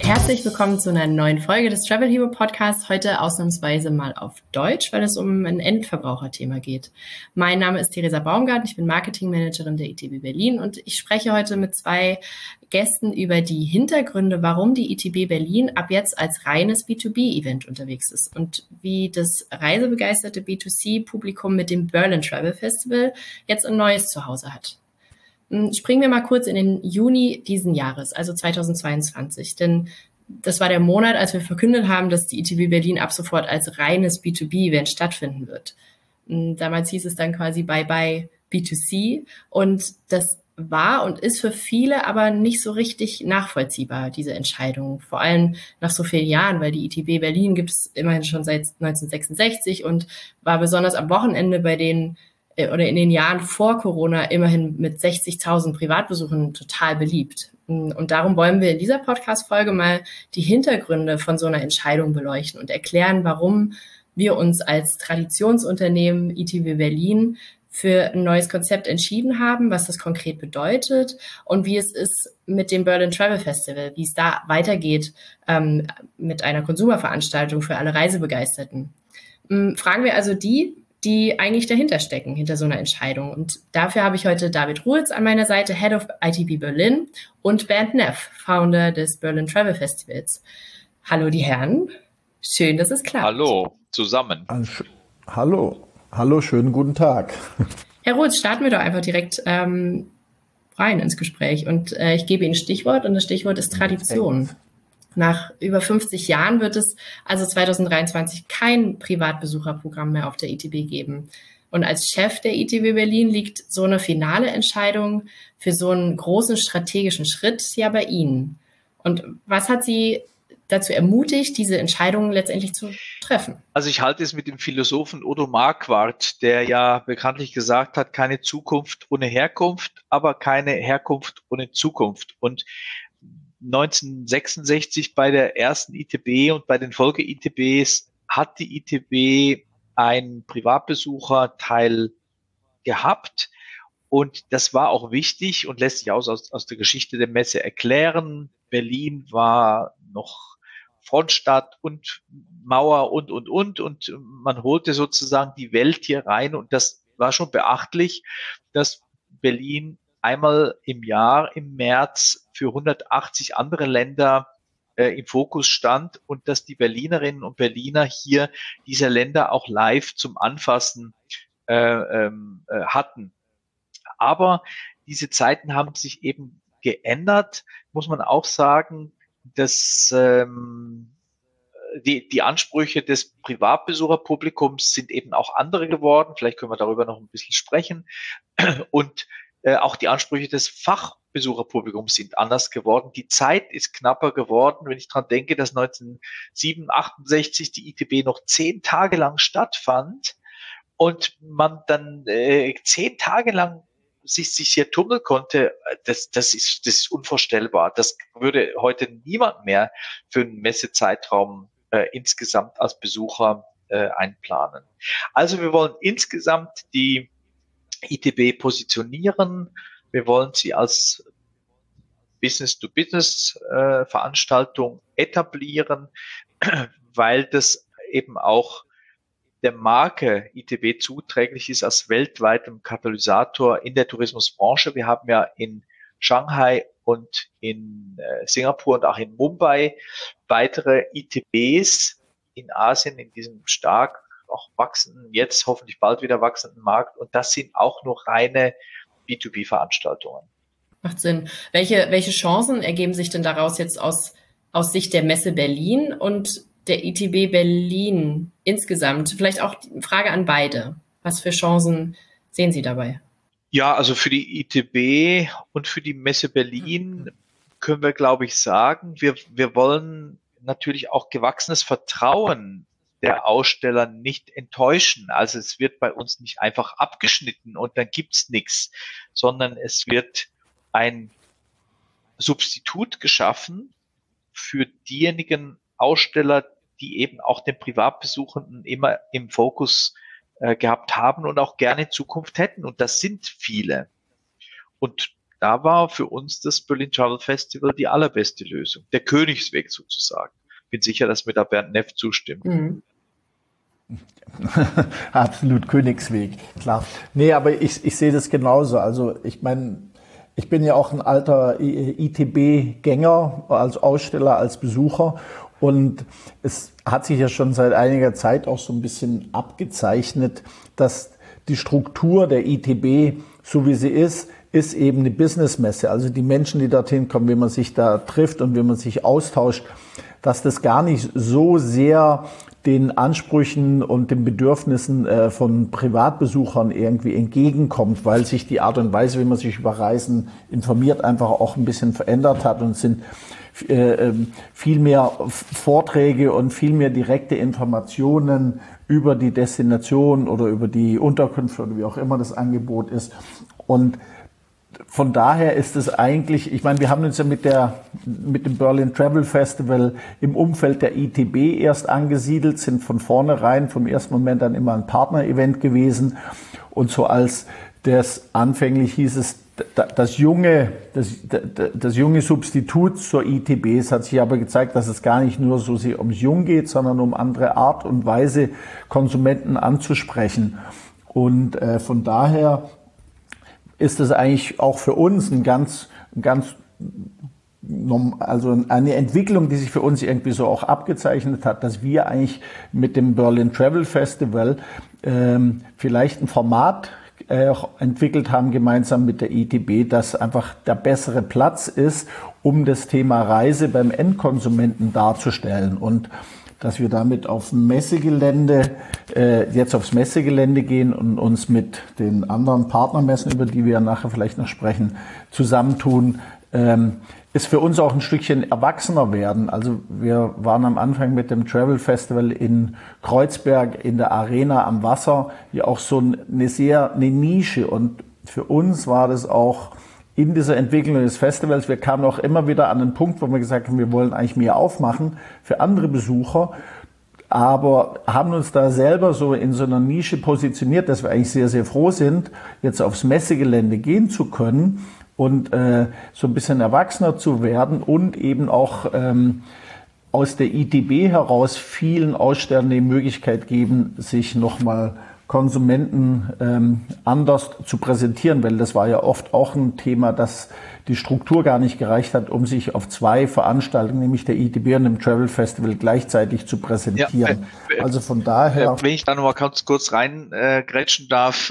Herzlich willkommen zu einer neuen Folge des Travel Hero Podcasts. Heute ausnahmsweise mal auf Deutsch, weil es um ein Endverbraucherthema geht. Mein Name ist Theresa Baumgart, ich bin Marketingmanagerin der ITB Berlin und ich spreche heute mit zwei Gästen über die Hintergründe, warum die ITB Berlin ab jetzt als reines B2B-Event unterwegs ist und wie das reisebegeisterte B2C-Publikum mit dem Berlin Travel Festival jetzt ein neues Zuhause hat. Springen wir mal kurz in den Juni diesen Jahres, also 2022, denn das war der Monat, als wir verkündet haben, dass die ITB Berlin ab sofort als reines B2B-Event stattfinden wird. Damals hieß es dann quasi Bye-bye B2C und das war und ist für viele aber nicht so richtig nachvollziehbar, diese Entscheidung, vor allem nach so vielen Jahren, weil die ITB Berlin gibt es immerhin schon seit 1966 und war besonders am Wochenende bei den oder in den Jahren vor Corona immerhin mit 60.000 Privatbesuchen total beliebt. Und darum wollen wir in dieser Podcast-Folge mal die Hintergründe von so einer Entscheidung beleuchten und erklären, warum wir uns als Traditionsunternehmen ITB Berlin für ein neues Konzept entschieden haben, was das konkret bedeutet und wie es ist mit dem Berlin Travel Festival, wie es da weitergeht mit einer Konsumerveranstaltung für alle Reisebegeisterten. Fragen wir also die eigentlich dahinter stecken, hinter so einer Entscheidung. Und dafür habe ich heute David Ruhetz an meiner Seite, Head of ITB Berlin, und Bernd Neff, Founder des Berlin Travel Festivals. Hallo die Herren, schön, dass es klappt. Hallo zusammen. Hallo, schönen guten Tag. Herr Ruhetz, starten wir doch einfach direkt rein ins Gespräch. Und ich gebe Ihnen ein Stichwort und das Stichwort ist Tradition. Nach über 50 Jahren wird es also 2023 kein Privatbesucherprogramm mehr auf der ITB geben. Und als Chef der ITB Berlin liegt so eine finale Entscheidung für so einen großen strategischen Schritt ja bei Ihnen. Und was hat Sie dazu ermutigt, diese Entscheidung letztendlich zu treffen? Also ich halte es mit dem Philosophen Odo Marquardt, der ja bekanntlich gesagt hat, keine Zukunft ohne Herkunft, aber keine Herkunft ohne Zukunft. Und 1966 bei der ersten ITB und bei den Folge-ITBs hat die ITB einen Privatbesucherteil gehabt und das war auch wichtig und lässt sich aus der Geschichte der Messe erklären. Berlin war noch Frontstadt und Mauer und man holte sozusagen die Welt hier rein und das war schon beachtlich, dass Berlin einmal im Jahr im März für 180 andere Länder im Fokus stand und dass die Berlinerinnen und Berliner hier diese Länder auch live zum Anfassen hatten. Aber diese Zeiten haben sich eben geändert, muss man auch sagen, dass die Ansprüche des Privatbesucherpublikums sind eben auch andere geworden. Vielleicht können wir darüber noch ein bisschen sprechen. Und auch die Ansprüche des Fachbesucherpublikums sind anders geworden. Die Zeit ist knapper geworden. Wenn ich dran denke, dass 1968 die ITB noch 10 Tage lang stattfand und man dann 10 Tage lang sich hier tummeln konnte, das ist unvorstellbar. Das würde heute niemand mehr für einen Messezeitraum insgesamt als Besucher einplanen. Also wir wollen insgesamt die ITB positionieren. Wir wollen sie als Business-to-Business Veranstaltung etablieren, weil das eben auch der Marke ITB zuträglich ist als weltweitem Katalysator in der Tourismusbranche. Wir haben ja in Shanghai und in Singapur und auch in Mumbai weitere ITBs in Asien, in diesem stark auch wachsenden, jetzt hoffentlich bald wieder wachsenden Markt. Und das sind auch nur reine B2B-Veranstaltungen. Macht Sinn. Welche Chancen ergeben sich denn daraus jetzt aus Sicht der Messe Berlin und der ITB Berlin insgesamt? Vielleicht auch die Frage an beide. Was für Chancen sehen Sie dabei? Ja, also für die ITB und für die Messe Berlin können wir, glaube ich, sagen, wir wollen natürlich auch gewachsenes Vertrauen der Aussteller nicht enttäuschen. Also es wird bei uns nicht einfach abgeschnitten und dann gibt's nichts, sondern es wird ein Substitut geschaffen für diejenigen Aussteller, die eben auch den Privatbesuchenden immer im Fokus gehabt haben und auch gerne in Zukunft hätten. Und das sind viele. Und da war für uns das Berlin Travel Festival die allerbeste Lösung, der Königsweg sozusagen. Bin sicher, dass mir da Bernd Neff zustimmt. Mhm. Absolut Königsweg, klar. Nee, aber ich sehe das genauso. Also ich meine, ich bin ja auch ein alter ITB-Gänger als Aussteller, als Besucher. Und es hat sich ja schon seit einiger Zeit auch so ein bisschen abgezeichnet, dass die Struktur der ITB, so wie sie ist eben eine Businessmesse. Also die Menschen, die dorthin kommen, wie man sich da trifft und wie man sich austauscht, dass das gar nicht so sehr den Ansprüchen und den Bedürfnissen von Privatbesuchern irgendwie entgegenkommt, weil sich die Art und Weise, wie man sich über Reisen informiert, einfach auch ein bisschen verändert hat und sind viel mehr Vorträge und viel mehr direkte Informationen über die Destination oder über die Unterkünfte oder wie auch immer das Angebot ist. Und von daher ist es eigentlich, ich meine, wir haben uns ja mit dem Berlin Travel Festival im Umfeld der ITB erst angesiedelt, sind von vornherein vom ersten Moment an immer ein Partner-Event gewesen. Und so als das anfänglich hieß es, das junge Substitut zur ITB. Es hat sich aber gezeigt, dass es gar nicht nur so sehr ums Jung geht, sondern um andere Art und Weise, Konsumenten anzusprechen. Und von daher ist es eigentlich auch für uns also eine Entwicklung, die sich für uns irgendwie so auch abgezeichnet hat, dass wir eigentlich mit dem Berlin Travel Festival vielleicht ein Format entwickelt haben, gemeinsam mit der ITB, das einfach der bessere Platz ist, um das Thema Reise beim Endkonsumenten darzustellen. Und dass wir damit aufs Messegelände gehen und uns mit den anderen Partnermessen, über die wir ja nachher vielleicht noch sprechen, zusammentun, ist für uns auch ein Stückchen erwachsener werden. Also wir waren am Anfang mit dem Travel Festival in Kreuzberg in der Arena am Wasser, ja auch so eine Nische. Und für uns war das auch in dieser Entwicklung des Festivals, wir kamen auch immer wieder an den Punkt, wo wir gesagt haben, wir wollen eigentlich mehr aufmachen für andere Besucher, aber haben uns da selber so in so einer Nische positioniert, dass wir eigentlich sehr, sehr froh sind, jetzt aufs Messegelände gehen zu können und so ein bisschen erwachsener zu werden und eben auch aus der ITB heraus vielen Ausstellern die Möglichkeit geben, sich nochmal Konsumenten anders zu präsentieren, weil das war ja oft auch ein Thema, dass die Struktur gar nicht gereicht hat, um sich auf zwei Veranstaltungen, nämlich der ITB und dem Travel Festival, gleichzeitig zu präsentieren. Ja, also von daher... Wenn ich da nochmal ganz kurz reingrätschen darf,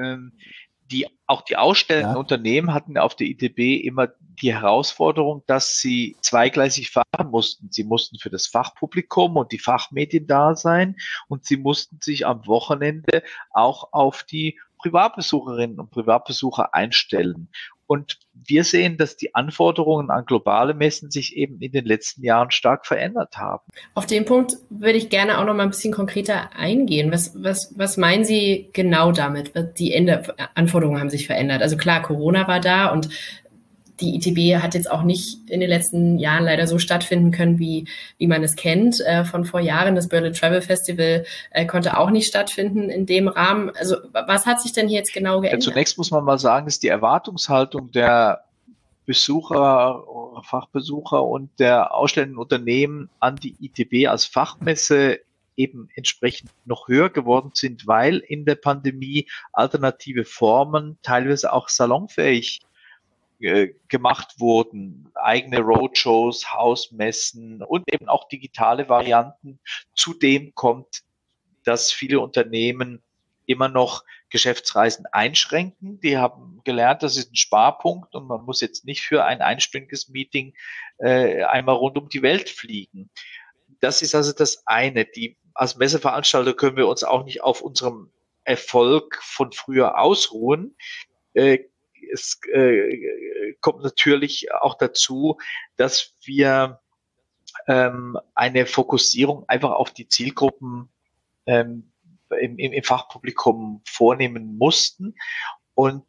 auch die ausstellenden Unternehmen hatten auf der ITB immer die Herausforderung, dass sie zweigleisig fahren mussten. Sie mussten für das Fachpublikum und die Fachmedien da sein und sie mussten sich am Wochenende auch auf die Privatbesucherinnen und Privatbesucher einstellen. Und wir sehen, dass die Anforderungen an globale Messen sich eben in den letzten Jahren stark verändert haben. Auf den Punkt würde ich gerne auch noch mal ein bisschen konkreter eingehen. Was meinen Sie genau damit? Die Anforderungen haben sich verändert. Also klar, Corona war da und die ITB hat jetzt auch nicht in den letzten Jahren leider so stattfinden können, wie man es kennt von vor Jahren. Das Berlin Travel Festival konnte auch nicht stattfinden in dem Rahmen. Also was hat sich denn hier jetzt genau geändert? Ja, zunächst muss man mal sagen, dass die Erwartungshaltung der Besucher, Fachbesucher und der ausstellenden Unternehmen an die ITB als Fachmesse eben entsprechend noch höher geworden sind, weil in der Pandemie alternative Formen teilweise auch salonfähig gemacht wurden, eigene Roadshows, Hausmessen und eben auch digitale Varianten. Zudem kommt, dass viele Unternehmen immer noch Geschäftsreisen einschränken. Die haben gelernt, das ist ein Sparpunkt und man muss jetzt nicht für ein einstündiges Meeting einmal rund um die Welt fliegen. Das ist also das eine. Als Messeveranstalter können wir uns auch nicht auf unserem Erfolg von früher ausruhen. Es kommt natürlich auch dazu, dass wir eine Fokussierung einfach auf die Zielgruppen im Fachpublikum vornehmen mussten. Und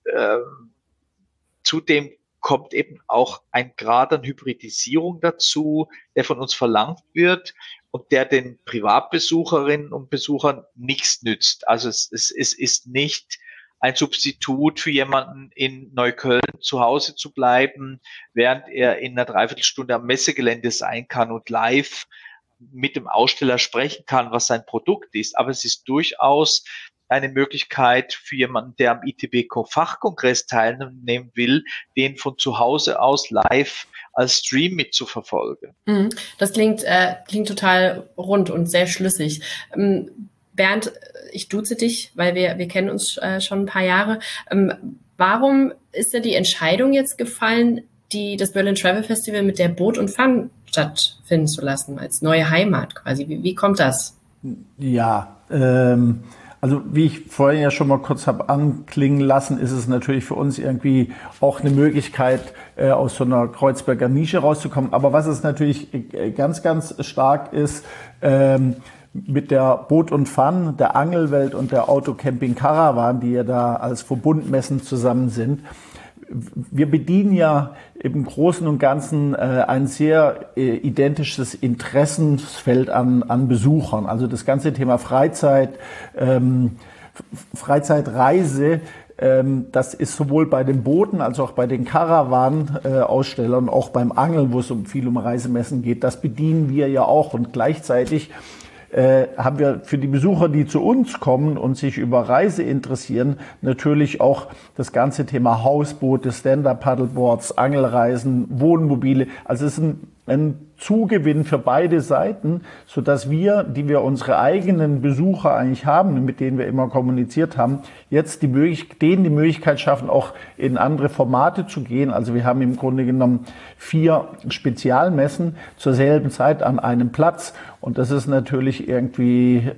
zudem kommt eben auch ein Grad an Hybridisierung dazu, der von uns verlangt wird und der den Privatbesucherinnen und Besuchern nichts nützt. Also es ist nicht ein Substitut für jemanden in Neukölln zu Hause zu bleiben, während er in einer Dreiviertelstunde am Messegelände sein kann und live mit dem Aussteller sprechen kann, was sein Produkt ist. Aber es ist durchaus eine Möglichkeit für jemanden, der am ITB-Fachkongress teilnehmen will, den von zu Hause aus live als Stream mitzuverfolgen. Das klingt total rund und sehr schlüssig. Bernd, ich duze dich, weil wir kennen uns schon ein paar Jahre. Warum ist da die Entscheidung jetzt gefallen, das Berlin Travel Festival mit der Boot und Fun stattfinden zu lassen, als neue Heimat quasi? Wie kommt das? Ja, also wie ich vorhin ja schon mal kurz habe anklingen lassen, ist es natürlich für uns irgendwie auch eine Möglichkeit, aus so einer Kreuzberger Nische rauszukommen. Aber was es natürlich ganz, ganz stark ist, mit der Boot und Fun, der Angelwelt und der Autocamping Caravan, die ja da als Verbundmessen zusammen sind. Wir bedienen ja im Großen und Ganzen ein sehr identisches Interessensfeld an Besuchern. Also das ganze Thema Freizeit, Freizeitreise, das ist sowohl bei den Booten als auch bei den Caravan-Ausstellern, auch beim Angeln, wo es viel um Reisemessen geht, das bedienen wir ja auch. Und gleichzeitig haben wir für die Besucher, die zu uns kommen und sich über Reise interessieren, natürlich auch das ganze Thema Hausboote, Stand-Up-Paddleboards, Angelreisen, Wohnmobile. Also es ist ein Zugewinn für beide Seiten, sodass wir, die wir unsere eigenen Besucher eigentlich haben, mit denen wir immer kommuniziert haben, jetzt denen die Möglichkeit schaffen, auch in andere Formate zu gehen. Also wir haben im Grunde genommen 4 Spezialmessen zur selben Zeit an einem Platz. Und das ist natürlich irgendwie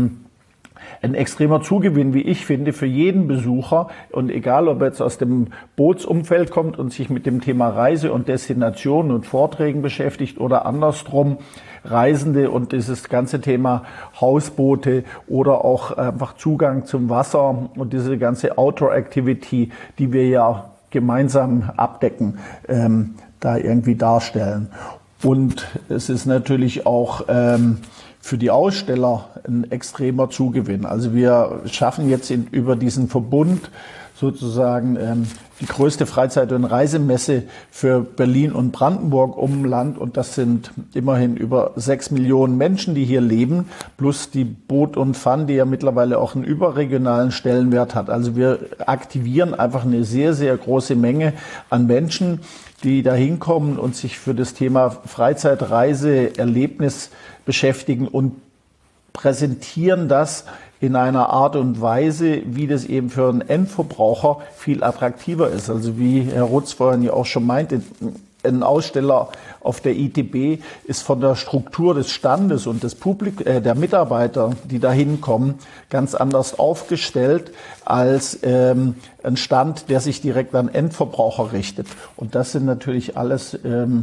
ein extremer Zugewinn, wie ich finde, für jeden Besucher. Und egal, ob er jetzt aus dem Bootsumfeld kommt und sich mit dem Thema Reise und Destination und Vorträgen beschäftigt oder andersrum Reisende und dieses ganze Thema Hausboote oder auch einfach Zugang zum Wasser und diese ganze Outdoor-Activity, die wir ja gemeinsam abdecken, da irgendwie darstellen. Und es ist natürlich auch für die Aussteller ein extremer Zugewinn. Also wir schaffen jetzt über diesen Verbund sozusagen die größte Freizeit- und Reisemesse für Berlin und Brandenburg Umland. Und das sind immerhin über 6 Millionen Menschen, die hier leben, plus die Boot und Fun, die ja mittlerweile auch einen überregionalen Stellenwert hat. Also wir aktivieren einfach eine sehr, sehr große Menge an Menschen, die da hinkommen und sich für das Thema Freizeit, Reise, Erlebnis beschäftigen und präsentieren das in einer Art und Weise, wie das eben für einen Endverbraucher viel attraktiver ist. Also wie Herr Rutz vorhin ja auch schon meinte, ein Aussteller auf der ITB ist von der Struktur des Standes und des der Mitarbeiter, die da hinkommen, ganz anders aufgestellt als ein Stand, der sich direkt an Endverbraucher richtet. Und das sind natürlich alles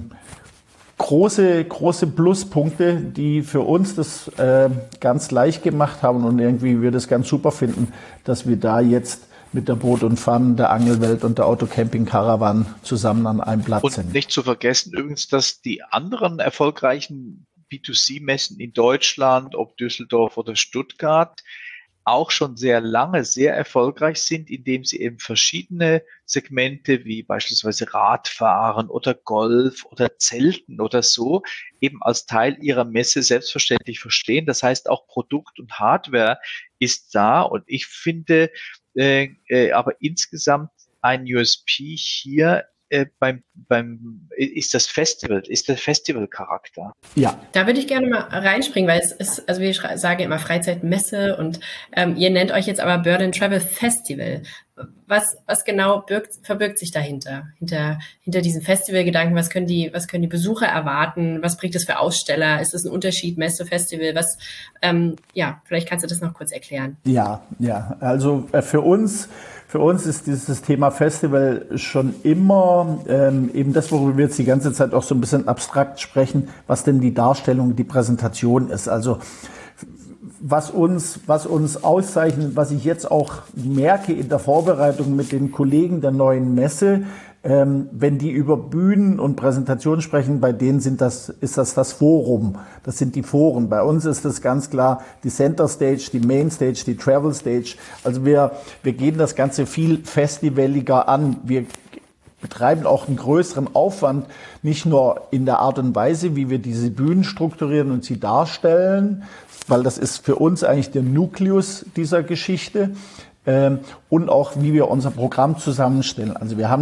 große Pluspunkte, die für uns das ganz leicht gemacht haben und irgendwie wir das ganz super finden, dass wir da jetzt mit der Boot und Fun, der Angelwelt und der Autocamping Caravan zusammen an einem Platz sind. Und nicht zu vergessen übrigens, dass die anderen erfolgreichen B2C-Messen in Deutschland, ob Düsseldorf oder Stuttgart, auch schon sehr lange sehr erfolgreich sind, indem sie eben verschiedene Segmente wie beispielsweise Radfahren oder Golf oder Zelten oder so eben als Teil ihrer Messe selbstverständlich verstehen. Das heißt, auch Produkt und Hardware ist da und ich finde aber insgesamt ein USP hier ist der Festivalcharakter. Ja. Da würde ich gerne mal reinspringen, weil es ist, also wir sagen immer Freizeitmesse und ihr nennt euch jetzt aber Berlin Travel Festival. Was genau verbirgt sich dahinter? Hinter diesem Festivalgedanken, was können die Besucher erwarten? Was bringt es für Aussteller? Ist es ein Unterschied, Messe, Festival? Vielleicht kannst du das noch kurz erklären. Ja, also für uns ist dieses Thema Festival schon immer eben das, worüber wir jetzt die ganze Zeit auch so ein bisschen abstrakt sprechen, was denn die Darstellung, die Präsentation ist. Also was uns auszeichnet, was ich jetzt auch merke in der Vorbereitung mit den Kollegen der neuen Messe, wenn die über Bühnen und Präsentationen sprechen, bei denen ist das Forum. Das sind die Foren. Bei uns ist das ganz klar die Center Stage, die Main Stage, die Travel Stage. Also wir gehen das Ganze viel festivaliger an. Wir betreiben auch einen größeren Aufwand, nicht nur in der Art und Weise, wie wir diese Bühnen strukturieren und sie darstellen, weil das ist für uns eigentlich der Nukleus dieser Geschichte, und auch, wie wir unser Programm zusammenstellen. Also wir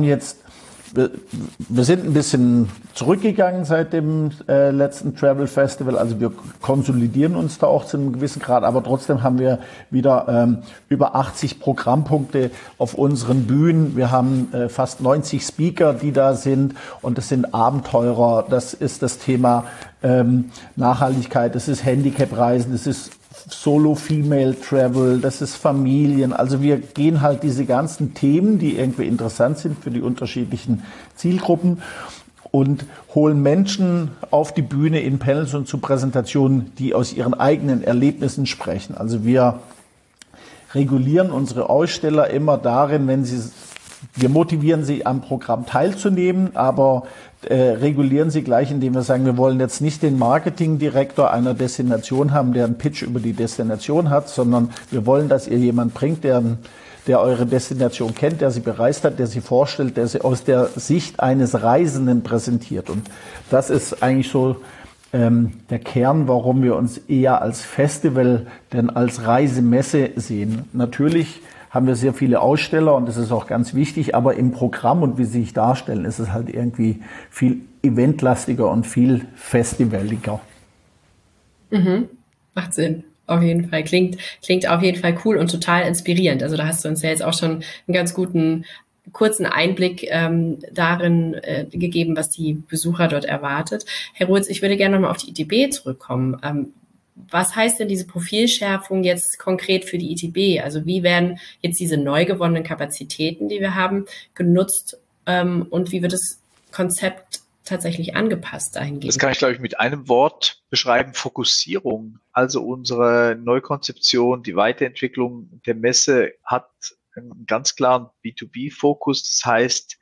sind ein bisschen zurückgegangen seit dem letzten Travel Festival. Also wir konsolidieren uns da auch zu einem gewissen Grad, aber trotzdem haben wir wieder über 80 Programmpunkte auf unseren Bühnen. Wir haben fast 90 Speaker, die da sind, und das sind Abenteurer. Das ist das Thema Nachhaltigkeit, das ist Handicap-Reisen, das ist Solo-Female-Travel, das ist Familien. Also wir gehen halt diese ganzen Themen, die irgendwie interessant sind für die unterschiedlichen Zielgruppen, und holen Menschen auf die Bühne in Panels und zu Präsentationen, die aus ihren eigenen Erlebnissen sprechen. Also wir regulieren unsere Aussteller immer darin, wir motivieren sie am Programm teilzunehmen, aber regulieren sie gleich, indem wir sagen, wir wollen jetzt nicht den Marketingdirektor einer Destination haben, der einen Pitch über die Destination hat, sondern wir wollen, dass ihr jemand bringt, der eure Destination kennt, der sie bereist hat, der sie vorstellt, der sie aus der Sicht eines Reisenden präsentiert. Und das ist eigentlich so der Kern, warum wir uns eher als Festival denn als Reisemesse sehen. Natürlich haben wir sehr viele Aussteller, und das ist auch ganz wichtig, aber im Programm und wie sie sich darstellen, ist es halt irgendwie viel eventlastiger und viel festivaliger. Mhm. Macht Sinn. Auf jeden Fall. Klingt auf jeden Fall cool und total inspirierend. Also da hast du uns ja jetzt auch schon einen ganz guten, kurzen Einblick darin gegeben, was die Besucher dort erwartet. Herr Ruetz, ich würde gerne nochmal auf die ITB zurückkommen. Was heißt denn diese Profilschärfung jetzt konkret für die ITB? Also wie werden jetzt diese neu gewonnenen Kapazitäten, die wir haben, genutzt, und wie wird das Konzept tatsächlich angepasst dahingehend? Das kann ich, glaube ich, mit einem Wort beschreiben: Fokussierung. Also unsere Neukonzeption, die Weiterentwicklung der Messe hat einen ganz klaren B2B-Fokus. Das heißt,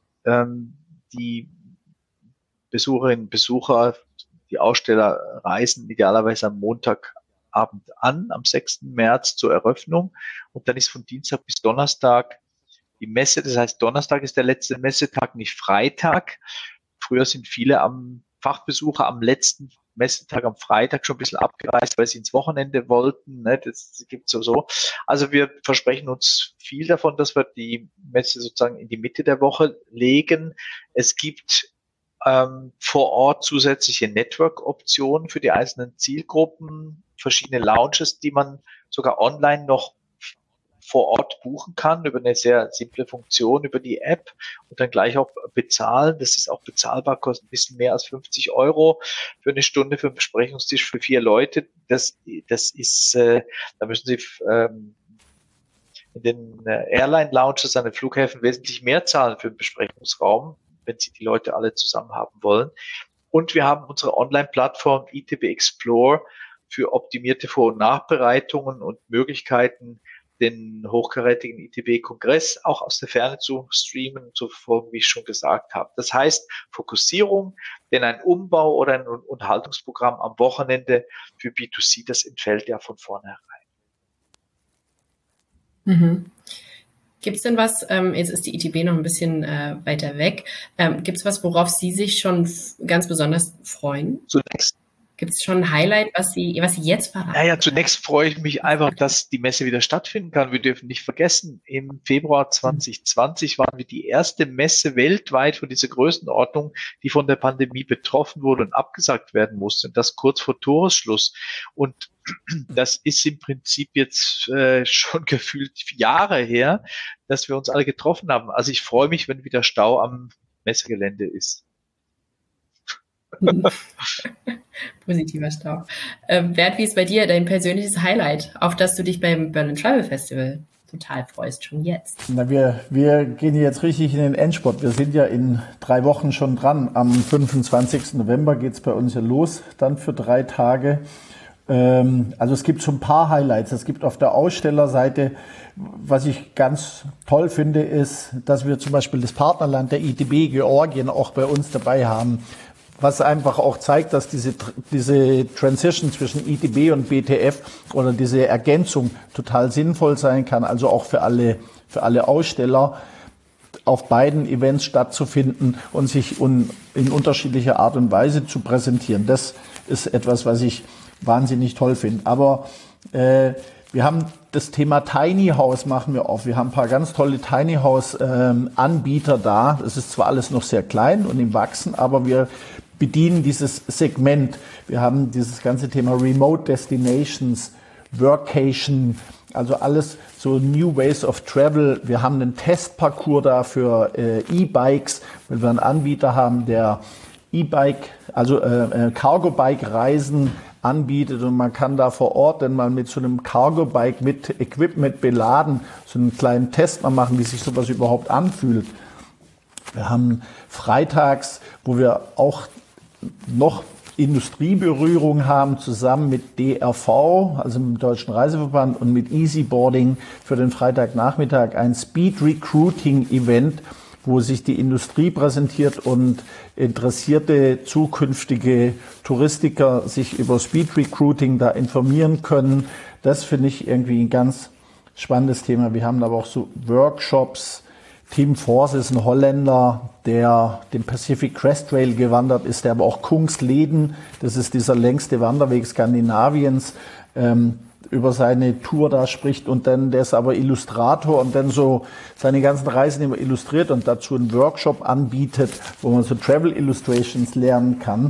die Besucherinnen und Besucher, die Aussteller reisen idealerweise am Montagabend an, am 6. März zur Eröffnung, und dann ist von Dienstag bis Donnerstag die Messe. Das heißt, Donnerstag ist der letzte Messetag, nicht Freitag. Früher sind viele Fachbesucher am letzten Messetag, am Freitag, schon ein bisschen abgereist, weil sie ins Wochenende wollten. Ne? Das gibt's so. Also wir versprechen uns viel davon, dass wir die Messe sozusagen in die Mitte der Woche legen. Es gibt vor Ort zusätzliche Network-Optionen für die einzelnen Zielgruppen, verschiedene Lounges, die man sogar online noch vor Ort buchen kann, über eine sehr simple Funktion, über die App, und dann gleich auch bezahlen. Das ist auch bezahlbar, kostet ein bisschen mehr als 50 € für eine Stunde für einen Besprechungstisch für 4 Leute. Das ist, da müssen Sie in den Airline-Lounges an den Flughäfen wesentlich mehr zahlen für einen Besprechungsraum, wenn Sie die Leute alle zusammen haben wollen. Und wir haben unsere Online-Plattform ITB Explore für optimierte Vor- und Nachbereitungen und Möglichkeiten, den hochkarätigen ITB-Kongress auch aus der Ferne zu streamen und zu verfolgen, wie ich schon gesagt habe. Das heißt Fokussierung, denn ein Umbau oder ein Unterhaltungsprogramm am Wochenende für B2C, das entfällt ja von vornherein. Mhm. Gibt es denn was, jetzt ist die ITB noch ein bisschen weiter weg, gibt es was, worauf Sie sich schon ganz besonders freuen? Zunächst Gibt es schon ein Highlight, was Sie jetzt verraten? Naja, zunächst freue ich mich einfach, dass die Messe wieder stattfinden kann. Wir dürfen nicht vergessen, im Februar 2020 waren wir die erste Messe weltweit von dieser Größenordnung, die von der Pandemie betroffen wurde und abgesagt werden musste. Und das kurz vor Toresschluss. Und das ist im Prinzip jetzt schon gefühlt Jahre her, dass wir uns alle getroffen haben. Also ich freue mich, wenn wieder Stau am Messegelände ist. Positiver Stau. Bert, wie ist bei dir dein persönliches Highlight, auf das du dich beim Berlin Travel Festival total freust, schon jetzt? Na, wir gehen jetzt richtig in den Endspurt. Wir sind ja in 3 Wochen schon dran. Am 25. November geht's bei uns ja los, dann für 3 Tage. Also es gibt so ein paar Highlights. Es gibt auf der Ausstellerseite, was ich ganz toll finde, ist, dass wir zum Beispiel das Partnerland der ITB Georgien auch bei uns dabei haben, was einfach auch zeigt, dass diese Transition zwischen ITB und BTF oder diese Ergänzung total sinnvoll sein kann, also auch für alle Aussteller auf beiden Events stattzufinden und sich in unterschiedlicher Art und Weise zu präsentieren. Das ist etwas, was ich wahnsinnig toll finde. Aber wir haben das Thema Tiny House machen wir auf. Wir haben ein paar ganz tolle Tiny House Anbieter da. Es ist zwar alles noch sehr klein und im Wachsen, aber wir bedienen dieses Segment. Wir haben dieses ganze Thema Remote Destinations, Workation, also alles so New Ways of Travel. Wir haben einen Testparcours da für E-Bikes, weil wir einen Anbieter haben, der E-Bike, also Cargo-Bike-Reisen anbietet und man kann da vor Ort dann mal mit so einem Cargo-Bike mit Equipment beladen, so einen kleinen Test mal machen, wie sich sowas überhaupt anfühlt. Wir haben freitags, wo wir auch noch Industrieberührung haben, zusammen mit DRV, also mit dem Deutschen Reiseverband und mit Easyboarding für den Freitagnachmittag ein Speed Recruiting Event, wo sich die Industrie präsentiert und interessierte zukünftige Touristiker sich über Speed Recruiting da informieren können. Das finde ich irgendwie ein ganz spannendes Thema. Wir haben aber auch so Workshops. Tim Force ist ein Holländer, der den Pacific Crest Trail gewandert ist, der aber auch Kungsleden, das ist dieser längste Wanderweg Skandinaviens, über seine Tour da spricht und dann, der ist aber Illustrator und dann so seine ganzen Reisen immer illustriert und dazu einen Workshop anbietet, wo man so Travel Illustrations lernen kann.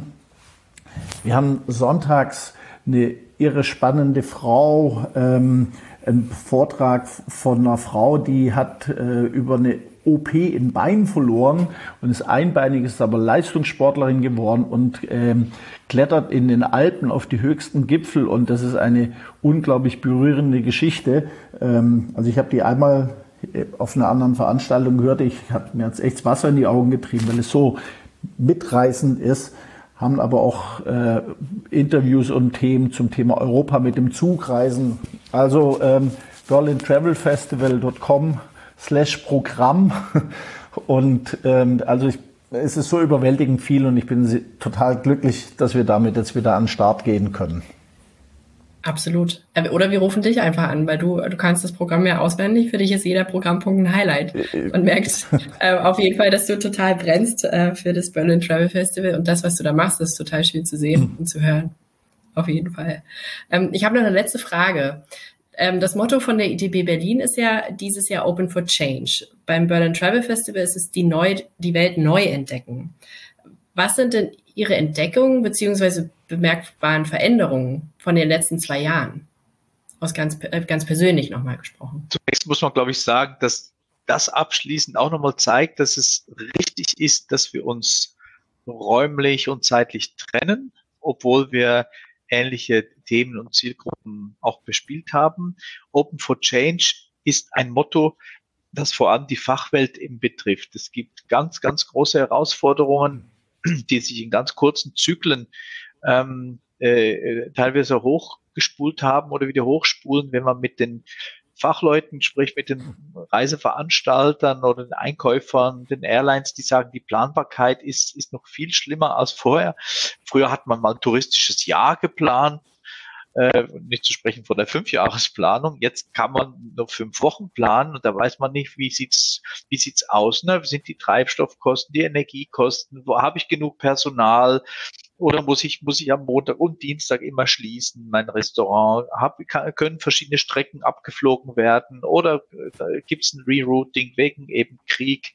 Wir haben sonntags eine irre spannende Frau, ein Vortrag von einer Frau, die hat über eine OP in Bein verloren und ist einbeinig, ist aber Leistungssportlerin geworden und klettert in den Alpen auf die höchsten Gipfel und das ist eine unglaublich berührende Geschichte. Also ich habe die einmal auf einer anderen Veranstaltung gehört, mir hat's echt das Wasser in die Augen getrieben, weil es so mitreißend ist. Haben aber auch Interviews und Themen zum Thema Europa mit dem Zugreisen. Also berlintravelfestival.com/Programm und also es ist so überwältigend viel und ich bin total glücklich, dass wir damit jetzt wieder an den Start gehen können. Absolut. Oder wir rufen dich einfach an, weil du kannst das Programm ja auswendig. Für dich ist jeder Programmpunkt ein Highlight. Man merkt auf jeden Fall, dass du total brennst für das Berlin Travel Festival und das, was du da machst, ist total schön zu sehen und zu hören. Auf jeden Fall. Ich habe noch eine letzte Frage. Das Motto von der ITB Berlin ist ja dieses Jahr Open for Change. Beim Berlin Travel Festival ist es die Welt neu entdecken. Was sind denn Ihre Entdeckungen beziehungsweise bemerkbaren Veränderungen von den letzten 2 Jahren? Aus ganz persönlich nochmal gesprochen. Zunächst muss man, glaube ich, sagen, dass das abschließend auch nochmal zeigt, dass es richtig ist, dass wir uns räumlich und zeitlich trennen, obwohl wir ähnliche Themen und Zielgruppen auch bespielt haben. Open for Change ist ein Motto, das vor allem die Fachwelt eben betrifft. Es gibt ganz, ganz große Herausforderungen, die sich in ganz kurzen Zyklen teilweise hochgespult haben oder wieder hochspulen, wenn man mit den Fachleuten spricht, mit den Reiseveranstaltern oder den Einkäufern, den Airlines, die sagen, die Planbarkeit ist noch viel schlimmer als vorher. Früher hat man mal ein touristisches Jahr geplant, nicht zu sprechen von der 5-Jahresplanung. Jetzt kann man nur 5 Wochen planen und da weiß man nicht, wie sieht's aus, ne? Wie sind die Treibstoffkosten, die Energiekosten, wo habe ich genug Personal? Oder muss ich am Montag und Dienstag immer schließen, mein Restaurant? Können verschiedene Strecken abgeflogen werden? Oder gibt es ein Rerouting wegen eben Krieg?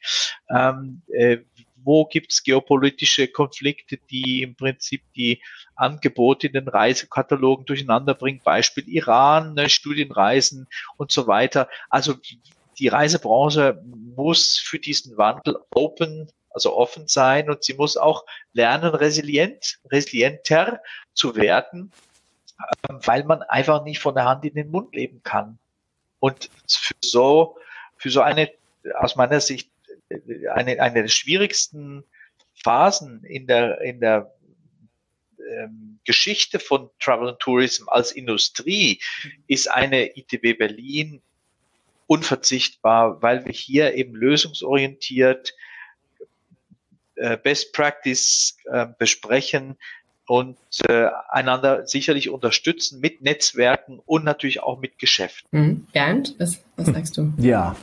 Wo gibt es geopolitische Konflikte, die im Prinzip die Angebote in den Reisekatalogen durcheinander bringen? Beispiel Iran, Studienreisen und so weiter. Also die Reisebranche muss für diesen Wandel offen sein und sie muss auch lernen, resilienter zu werden, weil man einfach nicht von der Hand in den Mund leben kann. Und für so eine, aus meiner Sicht, eine der schwierigsten Phasen in der Geschichte von Travel and Tourism als Industrie ist eine ITB Berlin unverzichtbar, weil wir hier eben lösungsorientiert Best Practice besprechen und einander sicherlich unterstützen mit Netzwerken und natürlich auch mit Geschäften. Bernd, was sagst du? Ja,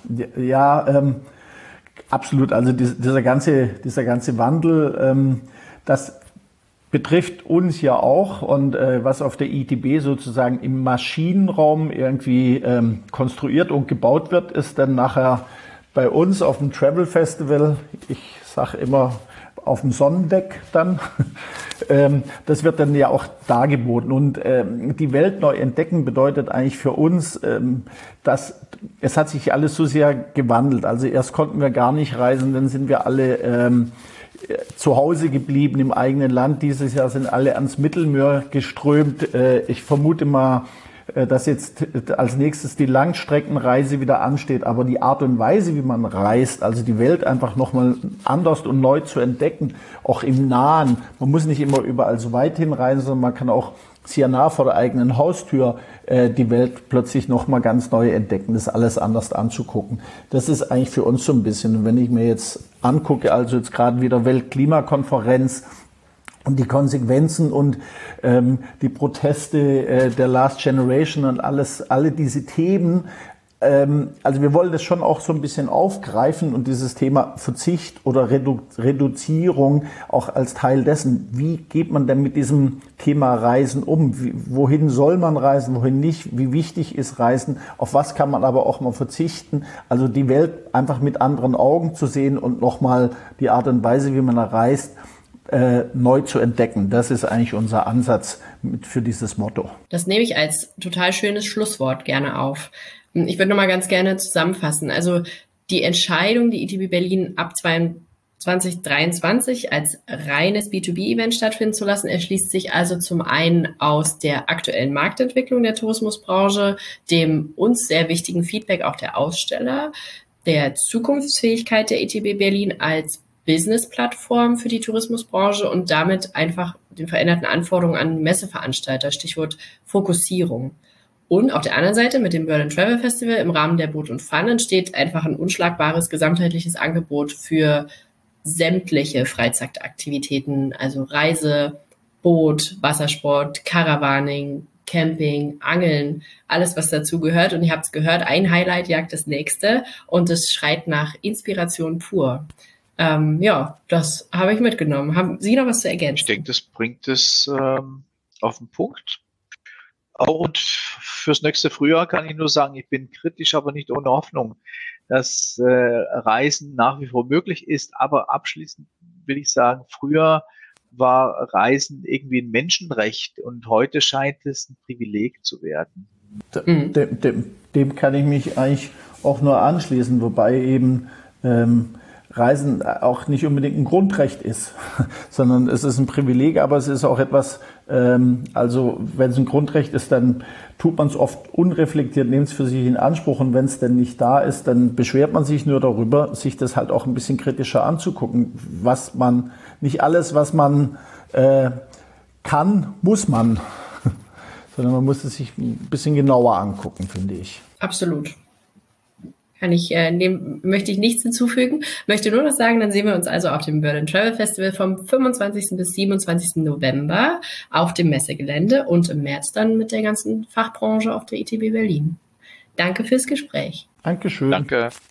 absolut. Also dieser ganze Wandel, das betrifft uns ja auch, und was auf der ITB sozusagen im Maschinenraum irgendwie konstruiert und gebaut wird, ist dann nachher bei uns auf dem Travel Festival, ich sage immer auf dem Sonnendeck dann, das wird dann ja auch dargeboten. Und die Welt neu entdecken bedeutet eigentlich für uns, dass es hat sich alles so sehr gewandelt. Also erst konnten wir gar nicht reisen, dann sind wir alle zu Hause geblieben im eigenen Land. Dieses Jahr sind alle ans Mittelmeer geströmt. Ich vermute mal, dass jetzt als nächstes die Langstreckenreise wieder ansteht. Aber die Art und Weise, wie man reist, also die Welt einfach nochmal anders und neu zu entdecken, auch im Nahen. Man muss nicht immer überall so weit hinreisen, sondern man kann auch sehr nah vor der eigenen Haustür die Welt plötzlich nochmal ganz neu entdecken, das alles anders anzugucken. Das ist eigentlich für uns so ein bisschen. Und wenn ich mir jetzt angucke, also jetzt gerade wieder Weltklimakonferenz, und die Konsequenzen und die Proteste der Last Generation und alle diese Themen. Also wir wollen das schon auch so ein bisschen aufgreifen und dieses Thema Verzicht oder Reduzierung auch als Teil dessen. Wie geht man denn mit diesem Thema Reisen um? Wohin soll man reisen, wohin nicht? Wie wichtig ist Reisen? Auf was kann man aber auch mal verzichten? Also die Welt einfach mit anderen Augen zu sehen und nochmal die Art und Weise, wie man da reist, neu zu entdecken. Das ist eigentlich unser Ansatz für dieses Motto. Das nehme ich als total schönes Schlusswort gerne auf. Ich würde nochmal ganz gerne zusammenfassen. Also die Entscheidung, die ITB Berlin ab 2023 als reines B2B-Event stattfinden zu lassen, erschließt sich also zum einen aus der aktuellen Marktentwicklung der Tourismusbranche, dem uns sehr wichtigen Feedback auch der Aussteller, der Zukunftsfähigkeit der ITB Berlin als Business-Plattform für die Tourismusbranche und damit einfach den veränderten Anforderungen an Messeveranstalter, Stichwort Fokussierung. Und auf der anderen Seite mit dem Berlin Travel Festival im Rahmen der Boot und Fun entsteht einfach ein unschlagbares gesamtheitliches Angebot für sämtliche Freizeitaktivitäten, also Reise, Boot, Wassersport, Caravaning, Camping, Angeln, alles, was dazu gehört. Und ihr habt es gehört, ein Highlight jagt das nächste und es schreit nach Inspiration pur. Das habe ich mitgenommen. Haben Sie noch was zu ergänzen? Ich denke, das bringt es auf den Punkt. Und fürs nächste Frühjahr kann ich nur sagen, ich bin kritisch, aber nicht ohne Hoffnung, dass Reisen nach wie vor möglich ist. Aber abschließend will ich sagen, früher war Reisen irgendwie ein Menschenrecht und heute scheint es ein Privileg zu werden. Dem kann ich mich eigentlich auch nur anschließen, wobei eben Reisen auch nicht unbedingt ein Grundrecht ist, sondern es ist ein Privileg, aber es ist auch etwas, also wenn es ein Grundrecht ist, dann tut man es oft unreflektiert, nimmt es für sich in Anspruch und wenn es denn nicht da ist, dann beschwert man sich nur darüber, sich das halt auch ein bisschen kritischer anzugucken, nicht alles, was man kann, muss man, sondern man muss es sich ein bisschen genauer angucken, finde ich. Absolut. Möchte ich nichts hinzufügen. Möchte nur noch sagen, dann sehen wir uns also auf dem Berlin Travel Festival vom 25. bis 27. November auf dem Messegelände und im März dann mit der ganzen Fachbranche auf der ITB Berlin. Danke fürs Gespräch. Dankeschön. Danke.